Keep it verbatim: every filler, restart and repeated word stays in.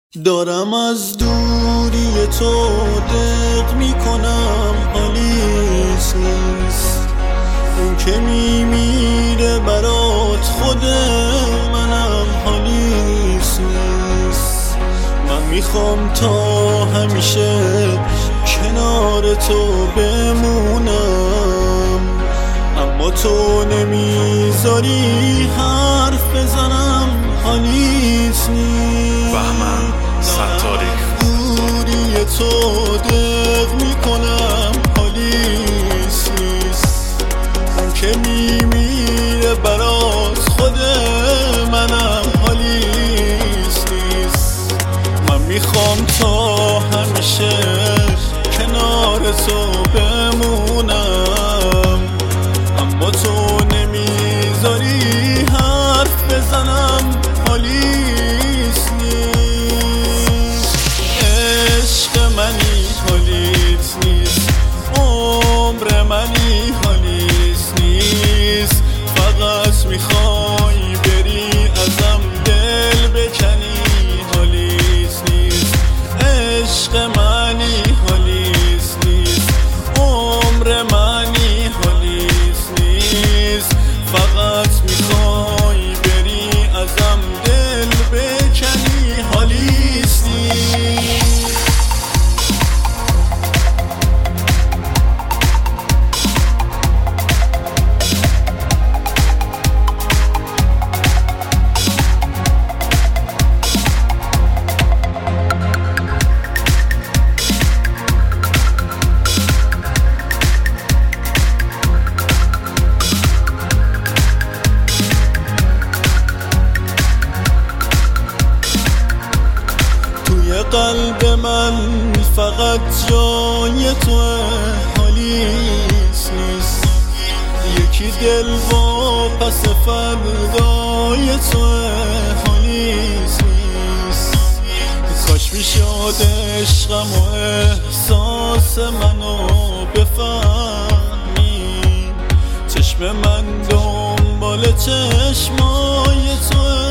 دارم از دوری تو دق میکنم حالیس نیست. اون که میمیره برات خود منم حالیس نیست. من میخوام تا همیشه کنار تو بمونم، اما تو نمیذاری حرف بزنم حالیس نیست. بهمن ستاری دوری تو دق میکنم حالیس نیست. اون که میمیره برات خود منم حالیس نیست. من میخوام تا همیشه کنار تو بمونم، اما تو نمیذاری حرف بزنم حالیس نیست. عشق منی حالیس نیست، عمر منی حالیس نیست. فقط میخوای بری ازم دل بکنی حالیس نیست. عشق منی حالیس نیست، عمر منی حالیس نیست. فقط میخوای بری ازم دل بکنی حالیس نیست. قلب من فقط جای توه حالیس نیست. یکی دل با پس فردای توه حالیس نیست. کاش میشد عشقم و احساس منو بفهمی. چشم من دنبال چشمای توه